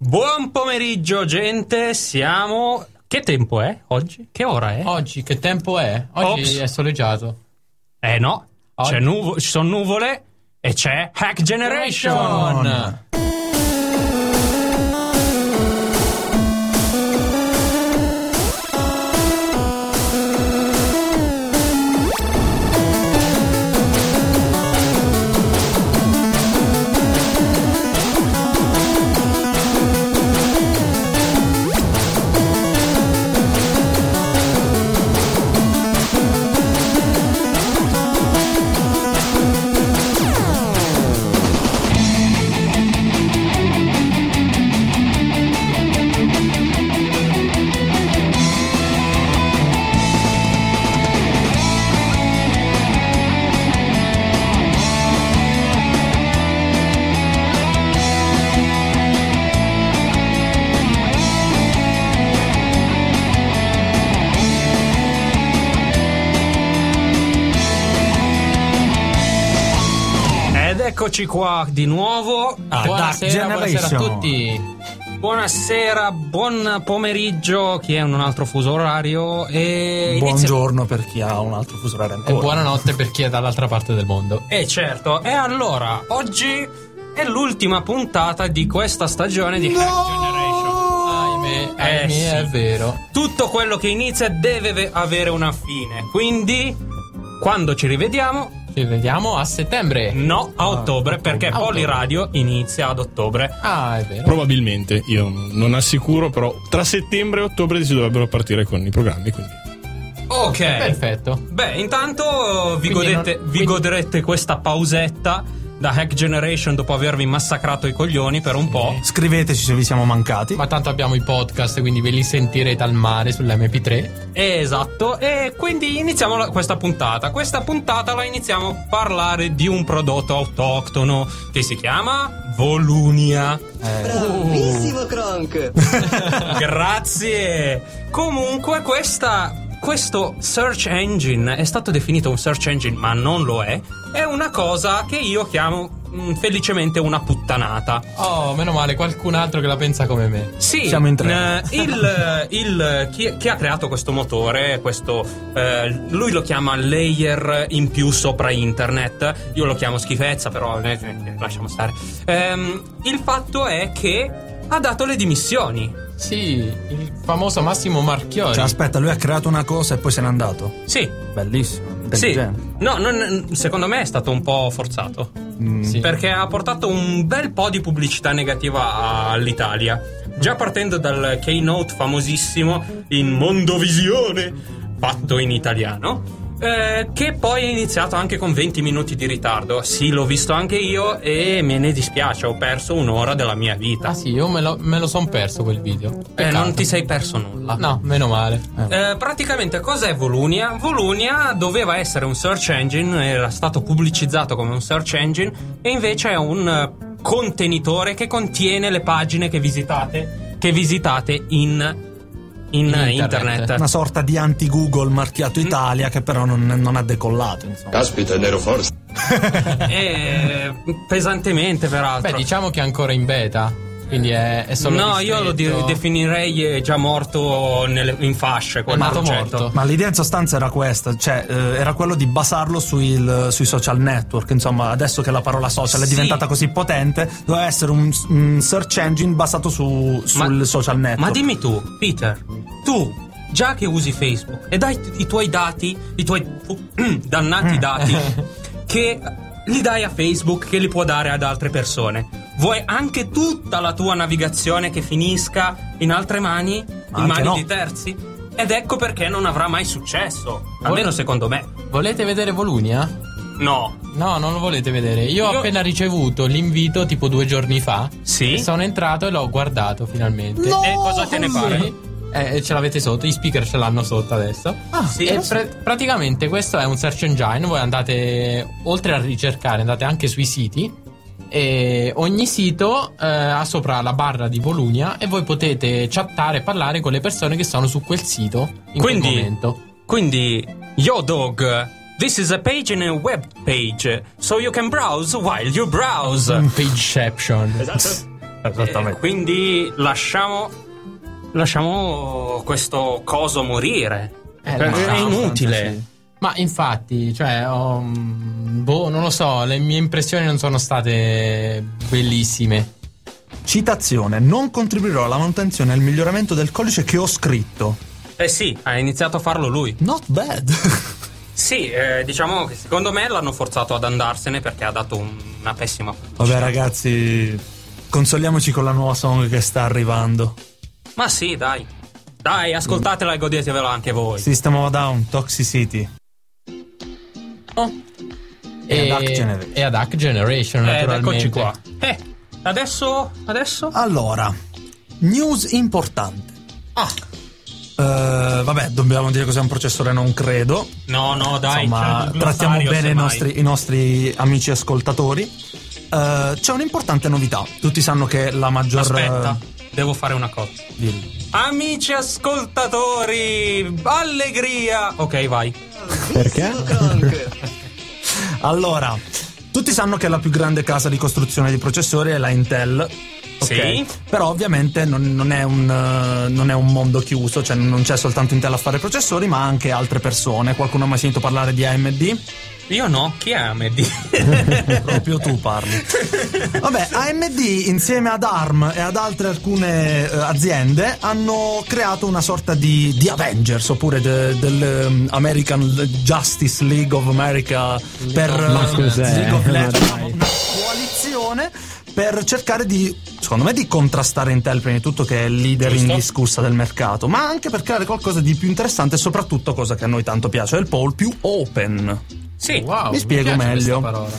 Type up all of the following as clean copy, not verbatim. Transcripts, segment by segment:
Buon pomeriggio, gente. Siamo... Che tempo è oggi? Che ora è? Oggi che tempo è? Oggi è soleggiato. No, Oggi... ci sono nuvole e c'è Hack Generation. Eccoci qua di nuovo. Buonasera a tutti. Buonasera, buon pomeriggio chi è in un altro fuso orario e buongiorno per chi ha un altro fuso orario ancora. E buonanotte per chi è dall'altra parte del mondo. Certo. E allora, oggi è l'ultima puntata di questa stagione di Hack Generation. Ahimè, sì. È vero. Tutto quello che inizia deve avere una fine. Quindi, quando ci rivediamo... Ci vediamo a settembre. No, a ottobre, perché Poliradio inizia ad ottobre. Ah, è vero. Probabilmente, io non assicuro, però tra settembre e ottobre si dovrebbero partire con i programmi, quindi. Ok. Perfetto. Beh, intanto vi goderete questa pausetta da Hack Generation dopo avervi massacrato i coglioni per un po'. Scriveteci se vi siamo mancati. Ma tanto abbiamo i podcast, quindi ve li sentirete al mare sull'MP3. Esatto. E quindi iniziamo questa puntata. Questa puntata la iniziamo a parlare di un prodotto autoctono che si chiama Volunia. Bravissimo Kronk. Grazie. Comunque questo search engine è stato definito un search engine, ma non lo è. È una cosa che io chiamo felicemente una puttanata. Oh, meno male, qualcun altro che la pensa come me. Sì, siamo in tre. Chi ha creato questo motore, lui lo chiama layer in più sopra internet. Io lo chiamo schifezza, però lasciamo stare. Il fatto è che ha dato le dimissioni. Sì, il famoso Massimo Marchiori. Cioè, aspetta, lui ha creato una cosa e poi se n'è andato. Sì. Bellissimo. Sì. No, secondo me è stato un po' forzato. Sì. Perché ha portato un bel po' di pubblicità negativa all'Italia. Già partendo dal keynote famosissimo in Mondovisione, fatto in italiano. Che poi è iniziato anche con 20 minuti di ritardo. Sì, l'ho visto anche io e me ne dispiace, ho perso un'ora della mia vita. Ah sì, io me lo son perso quel video. Non ti sei perso nulla. No, meno male. Praticamente cos'è Volunia? Volunia doveva essere un search engine, era stato pubblicizzato come un search engine e invece è un contenitore che contiene le pagine che visitate in internet. Una sorta di anti-Google marchiato Italia che però non ha decollato, insomma. Caspita, ne ero forse. Pesantemente, peraltro. Beh, diciamo che è ancora in beta, quindi è solo no, ristretto. io lo definirei già morto in fasce. Morto. Ma l'idea in sostanza era questa, cioè era quello di basarlo sui social network. Insomma, adesso che la parola social è diventata così potente, doveva essere un search engine basato sul social network. Ma dimmi tu, Peter, tu già che usi Facebook e dai i tuoi dati, i tuoi dannati dati che li dai a Facebook, che li può dare ad altre persone, vuoi anche tutta la tua navigazione che finisca in altre mani, in mani di terzi? Ed ecco perché non avrà mai successo, almeno secondo me. Volete vedere Volunia? No, non lo volete vedere. Io ho appena ricevuto l'invito tipo 2 giorni fa. Sì. E sono entrato e l'ho guardato finalmente. E cosa te ne pare? Ce l'avete sotto, gli speaker ce l'hanno sotto adesso. Sì. E praticamente questo è un search engine. Voi andate, oltre a ricercare, andate anche sui siti. E ogni sito ha sopra la barra di Volunia e voi potete chattare e parlare con le persone che sono su quel sito in quel momento. Quindi, yo dog, this is a page in a web page, so you can browse while you browse. Pageception. Esatto. Esattamente. Quindi lasciamo questo coso morire. Perché è inutile. Sì. Ma infatti, cioè, non lo so, le mie impressioni non sono state bellissime. Citazione: non contribuirò alla manutenzione e al miglioramento del codice che ho scritto. Sì, ha iniziato a farlo lui. Not bad. Sì, diciamo che secondo me l'hanno forzato ad andarsene perché ha dato una pessima pubblicità. Vabbè ragazzi, consoliamoci con la nuova song che sta arrivando. Ma sì, dai, ascoltatela e godetevela anche voi. System of a Down, Toxicity. E ad Hack Generation, naturalmente. Eccoci qua. Adesso? Allora, news importante. Vabbè, dobbiamo dire cos'è un processore, non credo. No, dai. Insomma, c'è il trattiamo glossario, bene semmai. i nostri amici ascoltatori. C'è un'importante novità. Tutti sanno che la maggior... Aspetta, devo fare una cosa. Dillo. Amici ascoltatori, allegria. Ok, vai. Perché? Kronk. Allora, tutti sanno che la più grande casa di costruzione di processori è la Intel. Ok? Sì. Però ovviamente non è un mondo chiuso, cioè non c'è soltanto Intel a fare processori, ma anche altre persone. Qualcuno ha mai sentito parlare di AMD? Io no, chi è AMD? Proprio tu parli. Vabbè, AMD insieme ad ARM e ad alcune aziende hanno creato una sorta di Avengers, oppure del American Justice League of America per Ma cos'è? League of Legends, Ma dai. una coalizione per cercare di, secondo me, di contrastare Intel, prima di tutto, che è il leader Giusto. indiscussa del mercato, ma anche per creare qualcosa di più interessante e soprattutto, cosa che a noi tanto piace del Paul, più open. Sì. Wow, Mi spiego piace meglio. questa parola.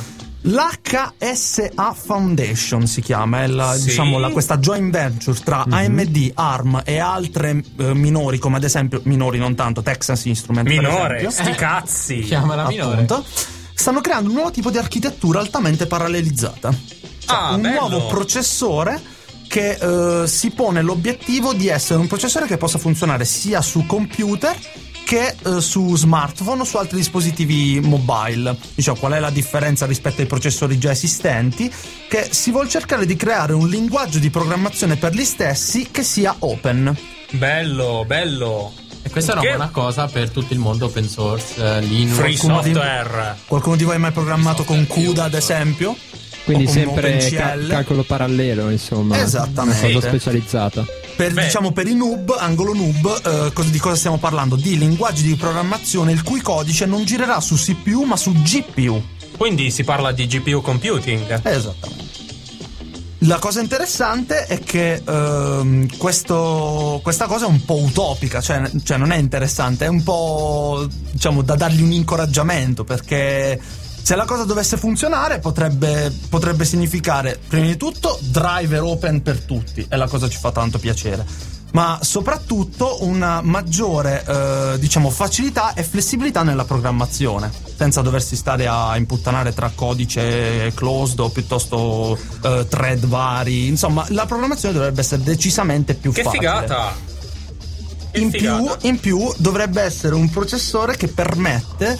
L'HSA Foundation si chiama, è Sì. diciamo questa joint venture tra AMD, ARM e altre minori, come ad esempio, minori non tanto, Texas Instruments per Minore, esempio. sti cazzi. Chiamala minore. Appunto, stanno creando un nuovo tipo di architettura altamente parallelizzata. Cioè, un bello. nuovo processore che si pone l'obiettivo di essere un processore che possa funzionare sia su computer che su smartphone o su altri dispositivi mobile. Diciamo, qual è la differenza rispetto ai processori già esistenti? Che si vuol cercare di creare un linguaggio di programmazione per gli stessi che sia open. Bello. E questa è una Che- buona cosa per tutto il mondo open source, Linux. Free Qualcuno di- software. Qualcuno di voi ha mai programmato con CUDA, ad esempio? Quindi O con sempre OpenCL? calcolo parallelo, insomma. Esattamente. Una cosa specializzata. Diciamo per i noob, angolo noob, di cosa stiamo parlando? Di linguaggi di programmazione il cui codice non girerà su CPU ma su GPU. Quindi si parla di GPU computing. Esattamente. La cosa interessante è che questa cosa è un po' utopica, cioè non è interessante, è un po', diciamo, da dargli un incoraggiamento, perché se la cosa dovesse funzionare potrebbe significare, prima di tutto, driver open per tutti, e la cosa ci fa tanto piacere, ma soprattutto una maggiore diciamo facilità e flessibilità nella programmazione, senza doversi stare a imputtanare tra codice closed o piuttosto thread vari. Insomma, la programmazione dovrebbe essere decisamente più Che facile. figata. Che In figata. più dovrebbe essere un processore che permette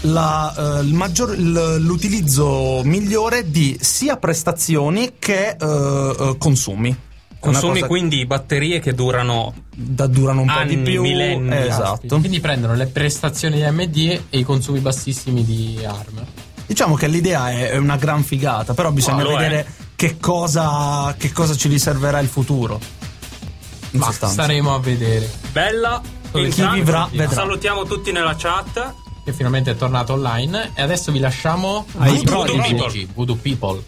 l'utilizzo migliore di sia prestazioni che consumi. Consumi Una cosa quindi batterie che durano durano un po' anni, di più. millenni. Esatto. Quindi prendono le prestazioni di AMD e i consumi bassissimi di ARM. Diciamo che l'idea è una gran figata, però bisogna lo è. vedere che cosa ci riserverà il futuro. In Ma sostanza. staremo a vedere. bella. Chi Intanto vivrà vedrà. salutiamo tutti nella chat. Che finalmente è tornato online. E adesso vi lasciamo Ai Voodoo Prodigy. Voodoo People.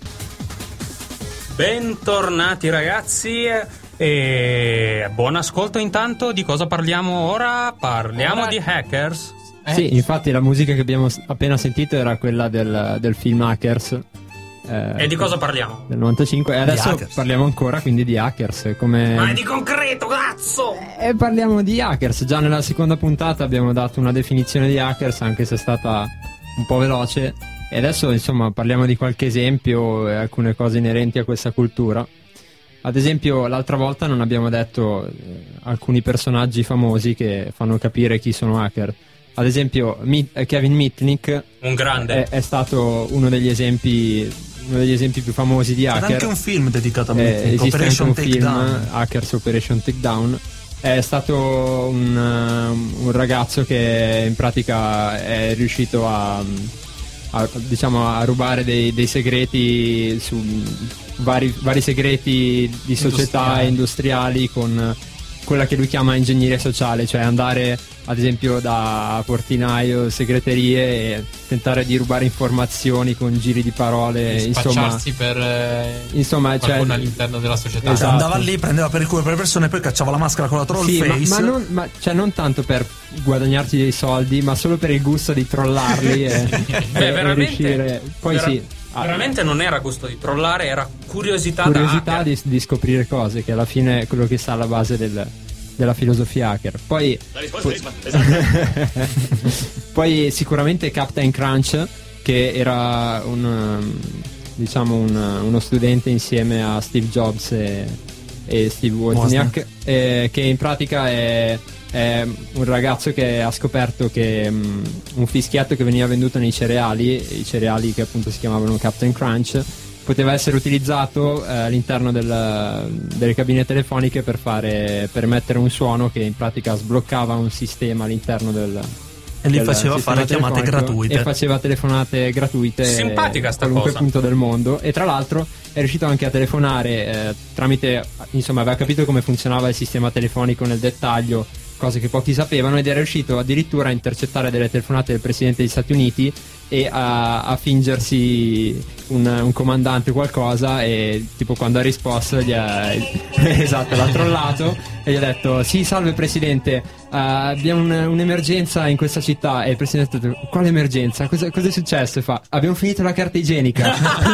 Bentornati ragazzi e buon ascolto. Intanto di cosa parliamo ora? Parliamo Ora- di hackers. Sì, infatti la musica che abbiamo appena sentito era quella del film Hackers. E di cosa parliamo? Del 95. E adesso Hackers. parliamo ancora quindi di Hackers. Ma è di concreto, cazzo! E parliamo di Hackers. Già nella seconda puntata abbiamo dato una definizione di Hackers, anche se è stata un po' veloce. E adesso insomma parliamo di qualche esempio e alcune cose inerenti a questa cultura. Ad esempio l'altra volta non abbiamo detto alcuni personaggi famosi che fanno capire chi sono hacker. Ad esempio Kevin Mitnick Un grande. è stato uno degli esempi uno degli esempi più famosi di C'era hacker. anche un film dedicato a Mitnick, Esiste Operation anche un film, Takedown. Hackers Operation Takedown. È stato un ragazzo che in pratica è riuscito a rubare dei segreti su vari segreti di società industriali con quella che lui chiama ingegneria sociale, cioè andare ad esempio da portinaio, segreterie e tentare di rubare informazioni con giri di parole, Spacciarsi per insomma, qualcuno cioè, all'interno della società. Esatto. Andava lì, prendeva per il culo per le persone e poi cacciava la maschera con la troll sì, face. ma non tanto per guadagnarci dei soldi, ma solo per il gusto di trollarli e veramente, riuscire. Poi veramente non era gusto di trollare, era curiosità curiosità da di scoprire cose, che alla fine è quello che sta alla base della filosofia hacker. Poi poi sicuramente Captain Crunch, che era uno studente insieme a Steve Jobs e Steve Wozniak, che in pratica è un ragazzo che ha scoperto che un fischietto che veniva venduto nei cereali, i cereali che appunto si chiamavano Captain Crunch, poteva essere utilizzato all'interno delle cabine telefoniche per mettere un suono che in pratica sbloccava un sistema all'interno e li faceva fare chiamate gratuite. E faceva telefonate gratuite Simpatica sta qualunque cosa. punto del mondo. E tra l'altro è riuscito anche a telefonare tramite, insomma, aveva capito come funzionava il sistema telefonico nel dettaglio, cose che pochi sapevano, ed era riuscito addirittura a intercettare delle telefonate del presidente degli Stati Uniti e a fingersi un comandante o qualcosa, e tipo quando ha risposto esatto, l'ha trollato e gli ha detto: sì, salve presidente, abbiamo un'emergenza in questa città. E il presidente ha detto: quale emergenza? Cosa è successo? E fa: abbiamo finito la carta igienica.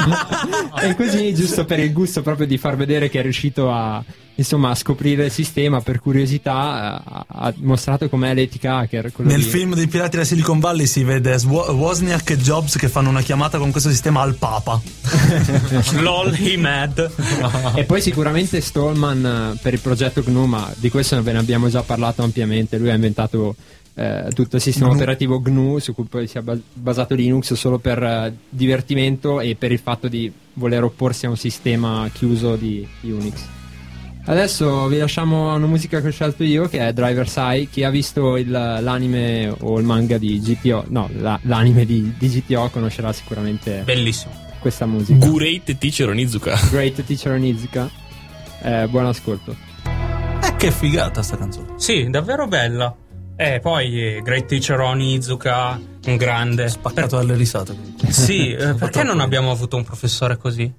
E così, giusto per il gusto proprio di far vedere che è riuscito a scoprire il sistema per curiosità, ha mostrato com'è l'etica hacker. Nel film dei Pirati della Silicon Valley si vede Wozniak e Jobs che fanno una chiamata con questo sistema al Papa. LOL, he mad. E poi sicuramente Stallman per il progetto GNU, ma di questo ve ne abbiamo già parlato ampiamente. Lui ha inventato tutto il sistema operativo GNU, su cui poi si è basato Linux, solo per divertimento e per il fatto di voler opporsi a un sistema chiuso di Unix. Adesso vi lasciamo una musica che ho scelto io, che è Driver's Eye. Chi ha visto l'anime o il manga di GTO, no, l'anime di GTO conoscerà sicuramente Bellissimo. questa musica. Great Teacher Onizuka. Great Teacher Onizuka. Buon ascolto. Che figata sta canzone. Sì, davvero bella. Poi Great Teacher Onizuka, un grande. Spaccato dalle risate. Sì, perché non abbiamo avuto un professore così?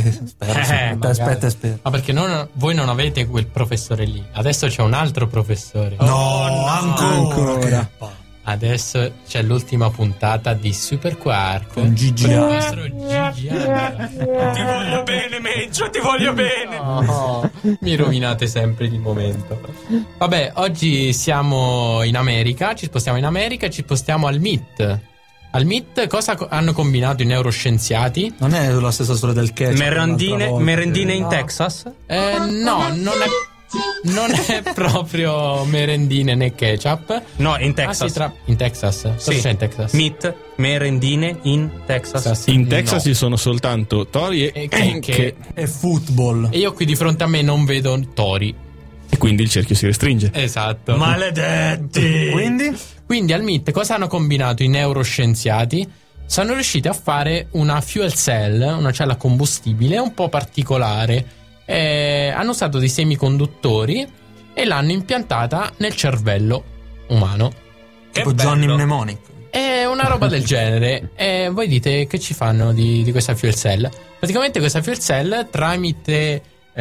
Aspetta. Ma perché voi non avete quel professore lì. Adesso c'è un altro professore. No, ancora. Che Adesso c'è l'ultima puntata di Super Quark con Gigi. il nostro Gigi. Ti voglio bene, Meggio, ti voglio bene. Oh, mi rovinate sempre di momento. Vabbè, oggi siamo in America, ci spostiamo al MIT. Al MIT cosa hanno combinato i neuroscienziati? Non è la stessa storia del ketchup. Merendine in Texas? No, non è proprio merendine né ketchup. No, in Texas. In Texas? Cosa Sì. c'è in Texas? MIT, merendine in Texas. In Texas ci sono soltanto tori e che E football. E io qui di fronte a me non vedo tori. e quindi il cerchio si restringe. Esatto. Maledetti. Quindi al MIT cosa hanno combinato i neuroscienziati? Sono riusciti a fare una fuel cell, una cella combustibile un po' particolare. Hanno usato dei semiconduttori e l'hanno impiantata nel cervello umano. Tipo Johnny Mnemonic. È una roba del genere. E voi dite che ci fanno di questa fuel cell? Praticamente questa fuel cell tramite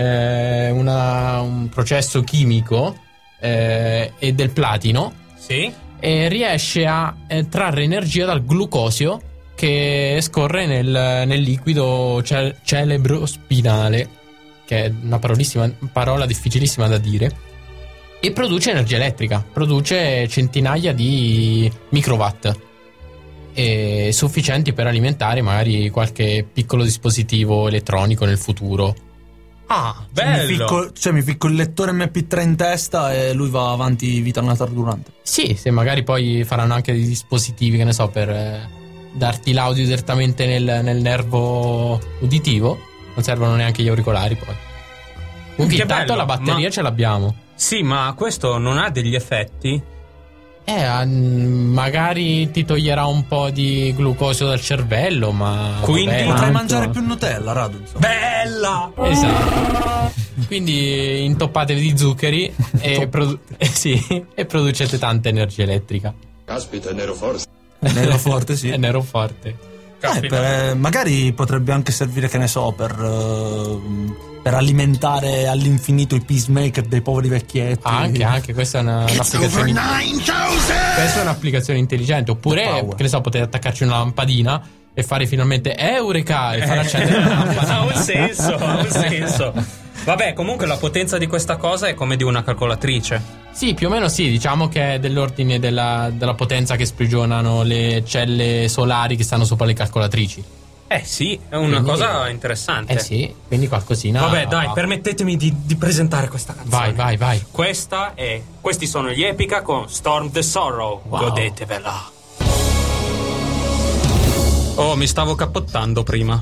un processo chimico e del platino, Sì. riesce a trarre energia dal glucosio che scorre nel liquido cerebrospinale, che è una parola difficilissima da dire, e produce energia elettrica, produce centinaia di microwatt sufficienti per alimentare magari qualche piccolo dispositivo elettronico nel futuro. Ah, bello. Mi ficco il lettore MP3 in testa e lui va avanti vita naturante. Sì, se magari poi faranno anche dei dispositivi, che ne so, per darti l'audio direttamente nel nervo uditivo. Non servono neanche gli auricolari poi. Comunque intanto bello, la batteria ce l'abbiamo. Sì, ma questo non ha degli effetti? Magari ti toglierà un po' di glucosio dal cervello, ma quindi vabbè. Potrai tanto. mangiare più Nutella, Radu. Insomma. Bella! Esatto. Quindi intoppatevi di zuccheri e producete tanta energia elettrica. Caspita, nero forte. Nero forte, sì. È nero forte. Magari potrebbe anche servire, che ne so, per alimentare all'infinito i peacemaker dei poveri vecchietti. Anche questa è un'applicazione. Questa è un'applicazione intelligente. Oppure, che ne so, potete attaccarci una lampadina e fare finalmente Eureka e far accendere la lampada. Ha un senso. Vabbè, comunque la potenza di questa cosa è come di una calcolatrice. Sì, più o meno sì, diciamo che è dell'ordine della potenza che sprigionano le celle solari che stanno sopra le calcolatrici. Sì, è una cosa interessante. Sì, quindi qualcosina. Vabbè, dai, permettetemi di presentare questa canzone. Vai. Questi sono gli Epica con Storm the Sorrow. Wow. Godetevela. Oh, mi stavo cappottando prima.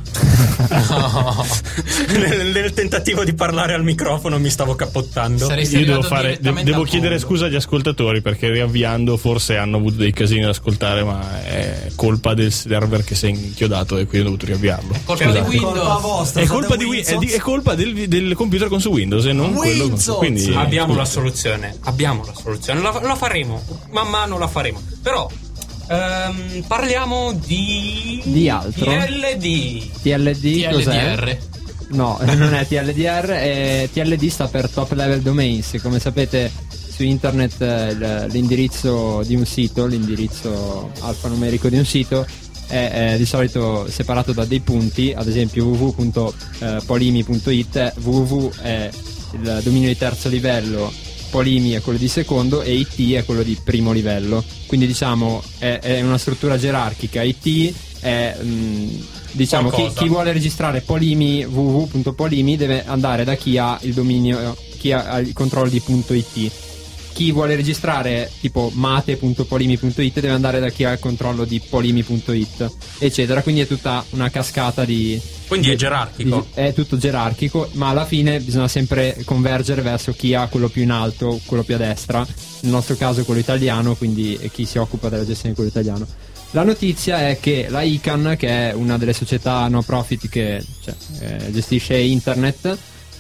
nel tentativo di parlare al microfono mi stavo cappottando. Io devo chiedere scusa agli ascoltatori, perché riavviando forse hanno avuto dei casini da ascoltare, ma è colpa del server che si è inchiodato e quindi ho dovuto riavviarlo. Colpa di Windows. Vostra, È colpa è colpa del computer con su Windows e non quello con su. Quindi Abbiamo la soluzione. La faremo. Man mano la faremo. Però parliamo di altro. TLD. TLD cos'è? TLDR. No, non è TLDR, TLD sta per Top Level Domains. Come sapete, su internet l'indirizzo di un sito, l'indirizzo alfanumerico di un sito è di solito separato da dei punti, ad esempio www.polimi.it. www è il dominio di terzo livello, Polimi è quello di secondo e IT è quello di primo livello. Quindi diciamo è una struttura gerarchica. IT è diciamo chi vuole registrare Polimi, www.polimi, deve andare da chi ha il dominio, chi ha il controllo di .it. Chi vuole registrare tipo mate.polimi.it deve andare da chi ha il controllo di polimi.it, eccetera. Quindi è tutta una cascata di... Quindi è gerarchico. È tutto gerarchico, ma alla fine bisogna sempre convergere verso chi ha quello più in alto, quello più a destra. Nel nostro caso quello italiano, quindi chi si occupa della gestione di quello italiano. La notizia è che la ICANN, che è una delle società no profit che gestisce internet,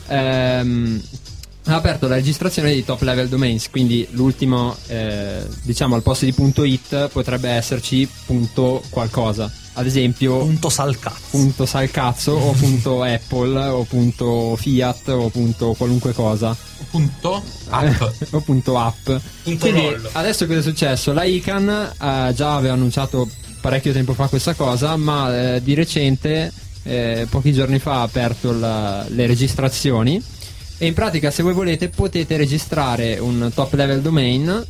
ha aperto la registrazione di top level domains, quindi l'ultimo, diciamo al posto di .it potrebbe esserci .qualcosa, ad esempio .salcazzo o .apple o .fiat o qualunque cosa, App. o .app. Quindi adesso cosa è successo? La ICANN già aveva annunciato parecchio tempo fa questa cosa, ma di recente, pochi giorni fa, ha aperto le registrazioni. E in pratica, se voi volete, potete registrare un top level domain,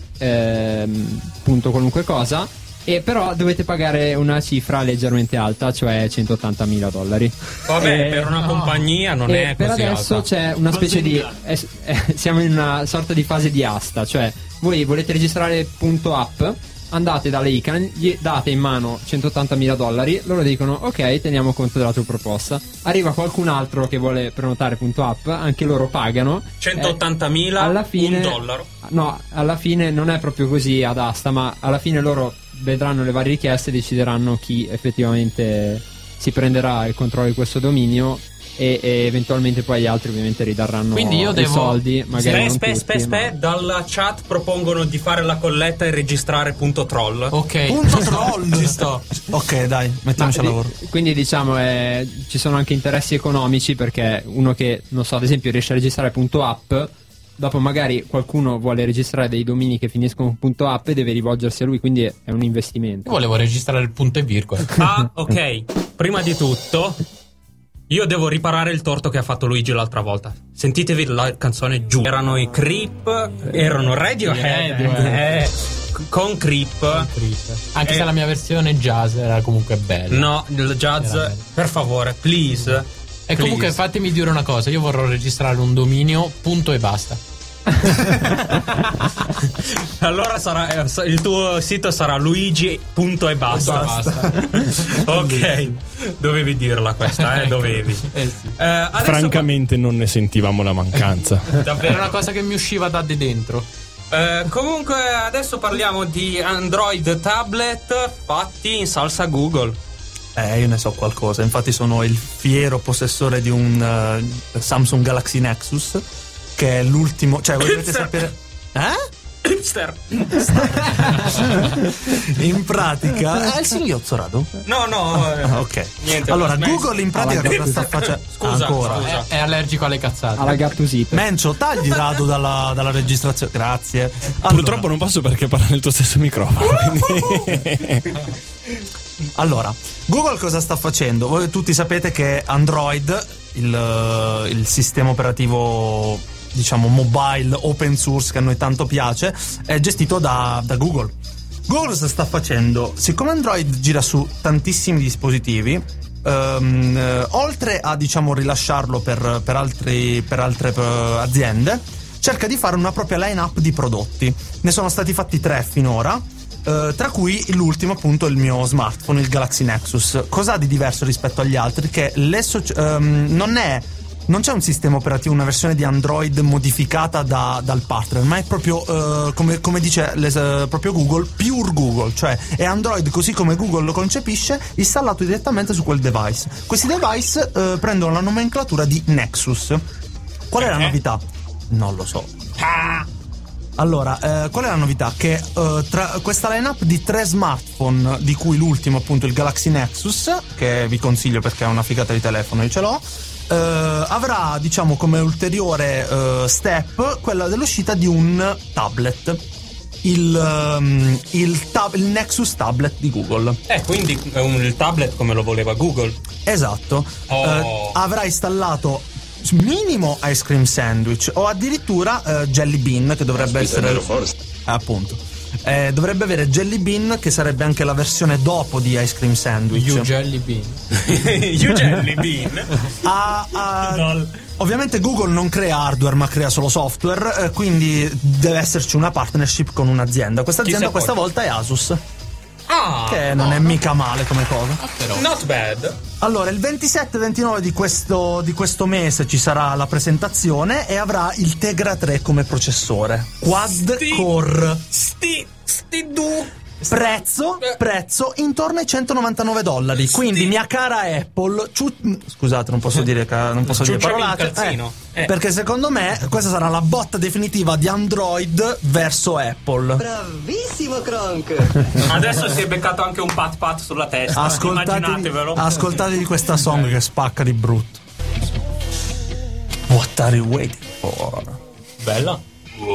punto qualunque cosa, e però dovete pagare una cifra leggermente alta, cioè $180.000. Vabbè, per una compagnia non è per così adesso alta. c'è una specie di siamo in una sorta di fase di asta, cioè voi volete registrare .app, andate dalle ICANN, gli date in mano $180.000, loro dicono ok, teniamo conto della tua proposta. Arriva qualcun altro che vuole prenotare .app, anche loro pagano 180.000 alla fine, $1. No, alla fine non è proprio così ad asta, ma alla fine loro vedranno le varie richieste e decideranno chi effettivamente si prenderà il controllo di questo dominio e eventualmente poi gli altri ovviamente ridarranno. Quindi io i soldi, magari dalla chat propongono di fare la colletta e registrare .troll. Ok. .troll Ci sto. Ok, dai, mettiamoci al lavoro. Quindi diciamo ci sono anche interessi economici, perché uno che, non so, ad esempio riesce a registrare .app, dopo magari qualcuno vuole registrare dei domini che finiscono con .app e deve rivolgersi a lui, quindi è un investimento. Io volevo registrare il punto e virgola. Ah, ok. Prima di tutto io devo riparare il torto che ha fatto Luigi l'altra volta. Sentitevi la canzone giù. Erano i Creep, erano Radiohead. Con Creep. Anche se la mia versione jazz era comunque bella. No, il jazz, per favore, please. E comunque fatemi dire una cosa, io vorrò registrare un dominio punto e basta. Allora il tuo sito sarà luigi.ebasta. Ok, dovevi dirla questa, dovevi. Sì. Francamente non ne sentivamo la mancanza. Davvero una cosa che mi usciva da di dentro. Comunque adesso parliamo di Android tablet fatti in salsa Google. Io ne so qualcosa, infatti sono il fiero possessore di un Samsung Galaxy Nexus, che è l'ultimo, cioè voi dovete sapere... Hipster. In pratica è il singhiozzo Radu? No, ok. Niente, allora Google in pratica cosa sta facendo? Scusa. È allergico alle cazzate. Alla gattusita. Mencio, tagli Radu dalla registrazione, grazie. Allora, Purtroppo non posso perché parla nel tuo stesso microfono. allora, Google cosa sta facendo? Voi tutti sapete che Android, il sistema operativo, diciamo, mobile open source che a noi tanto piace, è gestito da Google. Google cosa sta facendo? Siccome Android gira su tantissimi dispositivi, oltre a, diciamo, rilasciarlo per altre aziende, cerca di fare una propria line-up di prodotti. Ne sono stati fatti 3 finora, tra cui l'ultimo appunto il mio smartphone, il Galaxy Nexus. Cos'ha di diverso rispetto agli altri? Che non c'è un sistema operativo, una versione di Android modificata dal partner, ma è proprio come dice proprio Google, pure Google, cioè è Android così come Google lo concepisce, installato direttamente su quel device. Questi device prendono la nomenclatura di Nexus. Qual è la novità? Non lo so. Allora, qual è la novità? Che tra questa lineup di 3 smartphone, di cui l'ultimo appunto il Galaxy Nexus, che vi consiglio perché è una figata di telefono, io ce l'ho, avrà, diciamo, come ulteriore step quella dell'uscita di un tablet, il Nexus Tablet di Google. Quindi il tablet come lo voleva Google. Esatto. Avrà installato minimo Ice Cream Sandwich o addirittura Jelly Bean, che dovrebbe essere appunto dovrebbe avere Jelly Bean, che sarebbe anche la versione dopo di Ice Cream Sandwich. You Jelly Bean. You Jelly Bean. Ovviamente Google non crea hardware ma crea solo software, quindi deve esserci una partnership con un'azienda. Questa azienda questa volta è Asus, che non è mica male come cosa. Not bad. Allora, il 27-29 di questo mese ci sarà la presentazione e avrà il Tegra 3 come processore. Quad core. Prezzo intorno ai $199. Quindi, mia cara Apple, scusate, non posso dire parolacce, perché secondo me questa sarà la botta definitiva di Android verso Apple. Bravissimo Kronk. Adesso si è beccato anche un pat sulla testa. Immaginatevelo. Ascoltatevi questa song che spacca di brutto. What are you waiting for? Bella.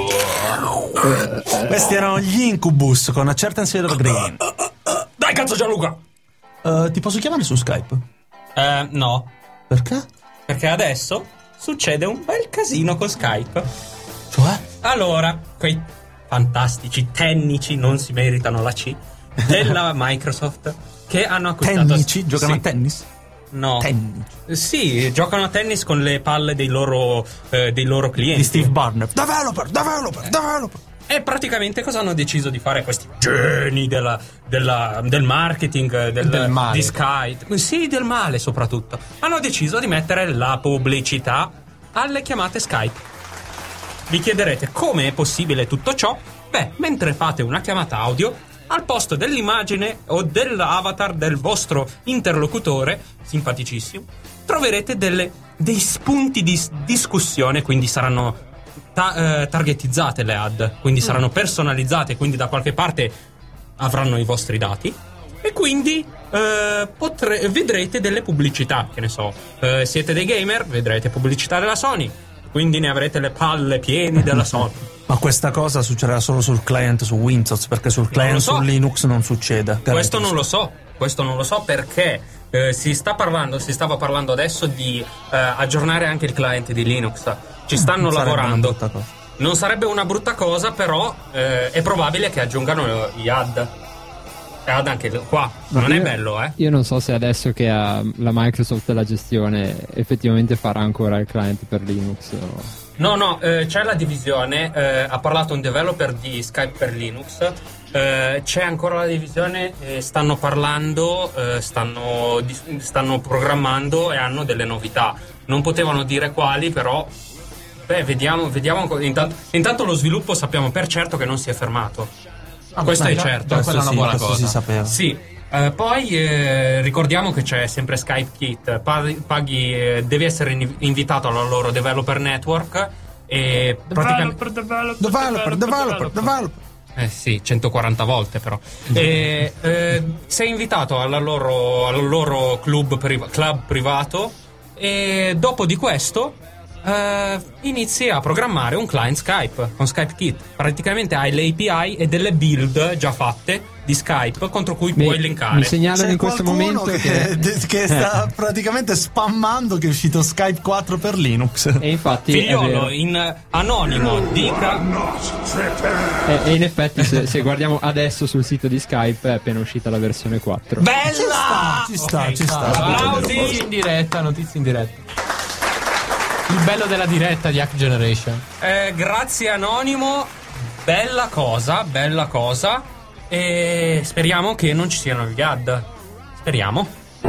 Questi erano gli Incubus con A Certain Shade of Green. Dai cazzo Gianluca. Ti posso chiamare su Skype? No. Perché? Perché adesso succede un bel casino con Skype. Cioè? Allora, quei fantastici tecnici, non si meritano la C, della Microsoft, che hanno acquistato... Tecnici? Giocano a tennis? No. Tennis. Sì, giocano a tennis con le palle dei loro clienti. Di Steve Barnett. Developer. E praticamente cosa hanno deciso di fare questi geni del marketing, del male. di Skype? Sì, del male soprattutto. Hanno deciso di mettere la pubblicità alle chiamate Skype. Vi chiederete come è possibile tutto ciò? Beh, mentre fate una chiamata audio, al posto dell'immagine o dell'avatar del vostro interlocutore, simpaticissimo, troverete dei spunti di discussione, quindi saranno targetizzate le ad, quindi saranno personalizzate, quindi da qualche parte avranno i vostri dati e quindi vedrete delle pubblicità, che ne so, siete dei gamer, vedrete pubblicità della Sony, quindi ne avrete le palle piene della Sony. Ma questa cosa succederà solo sul client su Windows, perché sul client su Linux non succede. Questo non lo so perché si stava parlando adesso di aggiornare anche il client di Linux. Ci stanno lavorando. Non sarebbe una brutta cosa, però è probabile che aggiungano gli ad. anche qua non è bello, eh? Io non so se adesso che ha la Microsoft la gestione effettivamente farà ancora il client per Linux No, c'è la divisione, ha parlato un developer di Skype per Linux, c'è ancora la divisione, stanno parlando, stanno programmando e hanno delle novità. Non potevano dire quali, però vediamo intanto lo sviluppo sappiamo per certo che non si è fermato. Questo è certo. Quella è una buona cosa. Si sapeva. Sì. Poi ricordiamo che c'è sempre Skype Kit, paghi, devi essere invitato alla loro developer network e Developer. sì, 140 volte però. Sei invitato al loro club privato e dopo di questo inizi a programmare un client Skype con Skype Kit. Praticamente hai le API e delle build già fatte di Skype contro cui puoi linkare. Mi segnalano C'è in questo momento che sta praticamente spammando che è uscito Skype 4 per Linux. E infatti Figliolo in anonimo dica e in effetti se guardiamo adesso sul sito di Skype è appena uscita la versione 4. bella! Ci sta. Notizie in diretta. Il bello della diretta di Hack Generation. Grazie anonimo, bella cosa. E speriamo che non ci siano gli ad. Speriamo.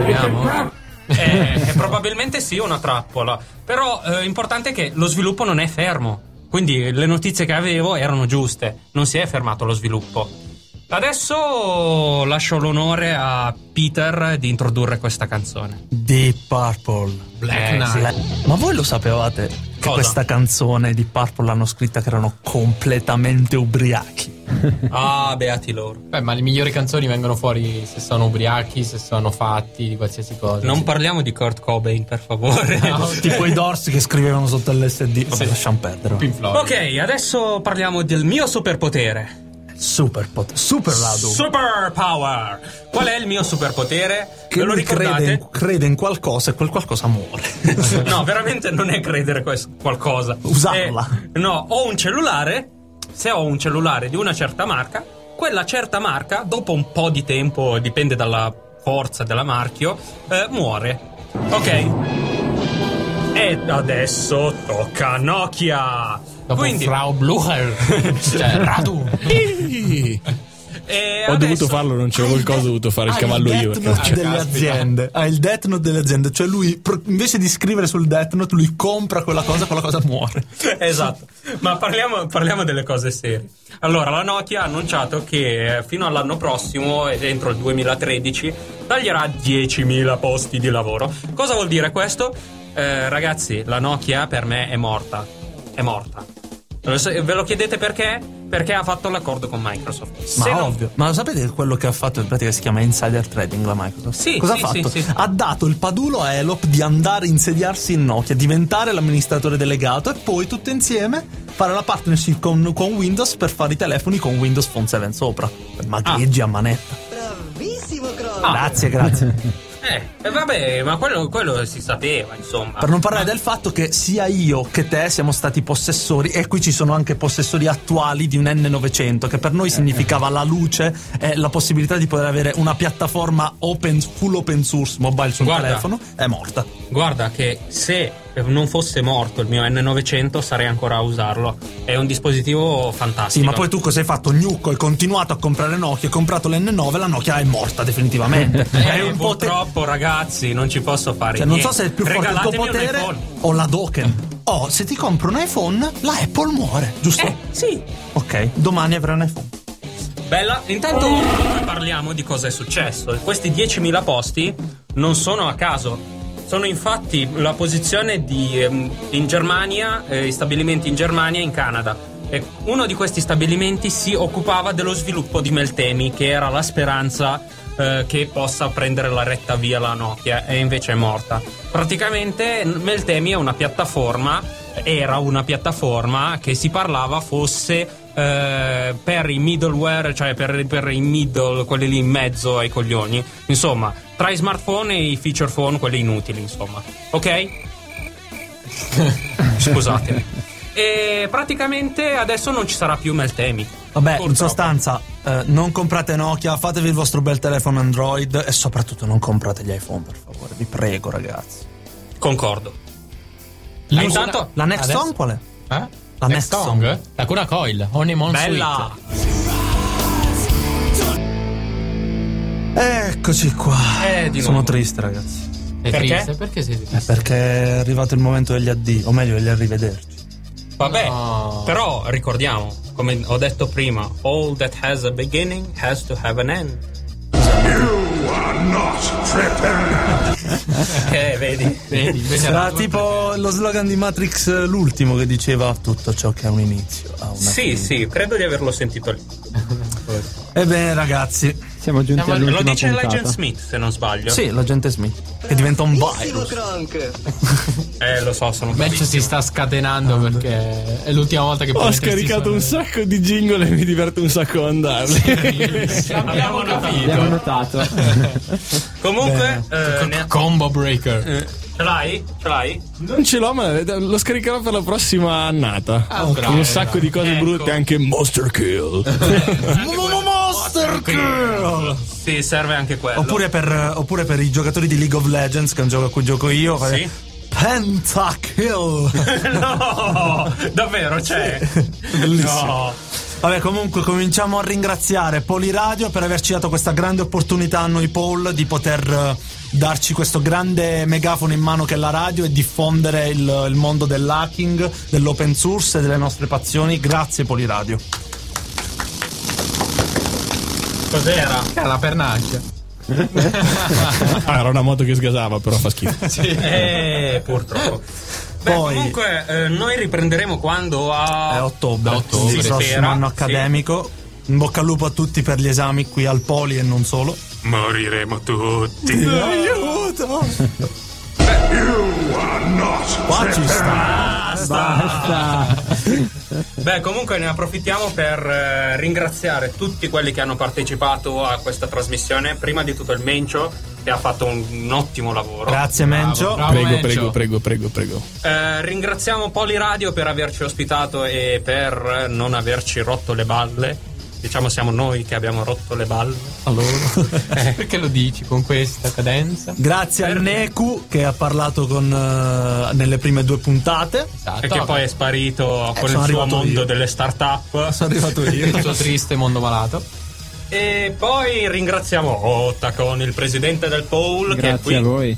Probabilmente sì, una trappola. Però importante è che lo sviluppo non è fermo. Quindi le notizie che avevo erano giuste. Non si è fermato lo sviluppo. Adesso lascio l'onore a Peter di introdurre questa canzone. Deep Purple. Black Knight. Ma voi lo sapevate che Cosa? questa canzone di Purple l'hanno scritta che erano completamente ubriachi? Ah, beati loro. Beh, ma le migliori canzoni vengono fuori se sono ubriachi, se sono fatti di qualsiasi cosa. Non parliamo di Kurt Cobain, per favore. Tipo i Doors che scrivevano sotto l'SD. Vabbè, lasciamo perdere. Pink Floyd. Ok, adesso parliamo del mio superpotere. Super Lado. Super power. Qual è il mio superpotere? Che Ve lo lui ricordate? crede in qualcosa e quel qualcosa muore. No, veramente non è credere qualcosa. Usarla. No, ho un cellulare. Se ho un cellulare di una certa marca, quella certa marca, dopo un po' di tempo, dipende dalla forza della marchio, muore. Ok? E adesso tocca a Nokia. Dopo Quindi Frau Blucher. Cioè Radu. Ho dovuto farlo, non c'avevo il coso, ho dovuto fare il cavallo io. Death Note delle aziende. Ha il Death Note delle aziende. Cioè lui, invece di scrivere sul Death Note, lui compra quella cosa muore. Esatto, ma parliamo delle cose serie. Allora, la Nokia ha annunciato che fino all'anno prossimo, entro il 2013, taglierà 10.000 posti di lavoro. Cosa vuol dire questo? Ragazzi, la Nokia per me è morta. Ve lo chiedete perché? Perché ha fatto l'accordo con Microsoft. Ma ovvio. Ma lo sapete quello che ha fatto in pratica si chiama insider trading la Microsoft? Sì, cosa sì, ha fatto? sì. Ha dato il padulo a Elop di andare a insediarsi in Nokia, diventare l'amministratore delegato e poi tutti insieme fare la partnership con Windows per fare i telefoni con Windows Phone 7 sopra. Magheggi a manetta. Bravissimo, Kronk. Grazie. Vabbè, ma quello si sapeva, insomma. Per non parlare del fatto che sia io che te siamo stati possessori, e qui ci sono anche possessori attuali di un N900, che per noi significava la luce e la possibilità di poter avere una piattaforma full open source mobile sul telefono. È morta. Guarda che se non fosse morto il mio N900 sarei ancora a usarlo. È un dispositivo fantastico. Sì, ma poi tu cosa hai fatto? Gnucco, hai continuato a comprare Nokia, hai comprato l'N9, la Nokia è morta definitivamente. È un purtroppo, ragazzi, non ci posso fare cioè, niente. non so se è più forte il tuo potere o la Dokken. Se ti compro un iPhone, la Apple muore, giusto? Sì. Ok, domani avrai un iPhone. Bella, intanto parliamo di cosa è successo. Questi 10.000 posti non sono a caso. Sono infatti la posizione in Germania, stabilimenti in Germania e in Canada. E uno di questi stabilimenti si occupava dello sviluppo di Meltemi, che era la speranza che possa prendere la retta via la Nokia, e invece è morta. Praticamente Meltemi è era una piattaforma che si parlava fosse per i middleware, cioè per i middle, quelli lì in mezzo ai coglioni, insomma, tra i smartphone e i feature phone, quelli inutili, insomma, ok? Scusatemi. E praticamente adesso non ci sarà più Meltemi. Vabbè, Purtroppo. in sostanza, non comprate Nokia, fatevi il vostro bel telefono Android e soprattutto non comprate gli iPhone, per favore, vi prego, ragazzi. Concordo. Intanto La Next Song qual è? La Next Song? La Cura Coil, Honeymoon bella. Eccoci qua. Di Sono nuovo. triste, ragazzi. È Perché? triste? Perché sei triste? Perché è arrivato il momento degli addio, o meglio degli arrivederci. Vabbè, No. però ricordiamo, come ho detto prima, all that has a beginning has to have an end. Vedi. Era tipo lo slogan di Matrix, l'ultimo, che diceva tutto ciò che ha un inizio ha una fine. Sì, credo di averlo sentito lì. Ebbene, ragazzi, Siamo giunti all'ultima Lo dice puntata. l'agent Smith, se non sbaglio. sì, l'agente Smith, che diventa un Bravissimo, virus. Kronk. Lo so, sono Il match bravissimo. si sta scatenando perché è l'ultima volta che Ho scaricato un sacco di jingle e mi diverto un sacco a andarli. Abbiamo Abbiamo notato. Comunque, Combo breaker. ce l'hai? Non ce l'ho, ma lo scaricherò per la prossima annata. bravo, Un sacco di cose Ecco. brutte, anche Monster Kill. Monster Girl! Sì, serve anche quello. Oppure per i giocatori di League of Legends, che è un gioco a cui gioco io, Sì. Pentakill. No, davvero c'è. Bellissimo. No. Vabbè, comunque cominciamo a ringraziare Poliradio per averci dato questa grande opportunità a noi, Paul, di poter darci questo grande megafono in mano che è la radio e diffondere il mondo dell'hacking, dell'open source e delle nostre passioni. Grazie, Poliradio. Cos'era? La pernaccia. Era una moto che sgasava, però fa schifo. Purtroppo. Beh, Poi- comunque noi riprenderemo quando È ottobre, ottobre, il si prossimo spera, anno sì. accademico. In bocca al lupo a tutti per gli esami qui al Poli e non solo. Moriremo tutti. Aiuto! Qua ci sta. Basta. Beh, comunque ne approfittiamo per ringraziare tutti quelli che hanno partecipato a questa trasmissione. Prima di tutto il Mencio, che ha fatto un ottimo lavoro. Grazie, Mencio. bravo. Mencio. Prego. Ringraziamo Poliradio per averci ospitato e per non averci rotto le balle. Diciamo siamo noi che abbiamo rotto le balle. Allora. Perché lo dici con questa cadenza? Grazie al Neku che ha parlato nelle prime 2 puntate. Esatto, E che poi è sparito con il sono suo arrivato mondo io. delle start-up. Sono arrivato io. il suo triste mondo malato. E poi ringraziamo Ottacon, il presidente del Paul, che è Grazie a qui. voi.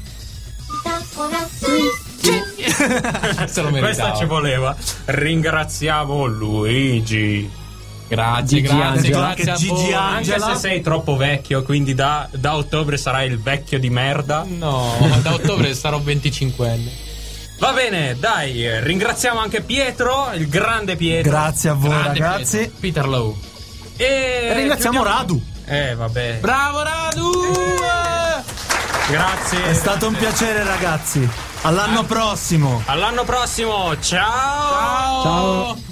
Se lo meritava. Questa ci voleva. Ringraziamo Luigi. Grazie, Gigi Angela. grazie a Gigi voi. Anche se sei troppo vecchio, quindi da ottobre sarai il vecchio di merda. No, da ottobre sarò 25enne. Va bene, dai, ringraziamo anche Pietro, il grande Pietro. Grazie a voi, Grande ragazzi. Pietro. Peter Lowe. E ringraziamo chiudiamo- Radu. Vabbè. Bravo Radu! Grazie. È stato un piacere, ragazzi. All'anno prossimo. All'anno prossimo. Ciao. Ciao!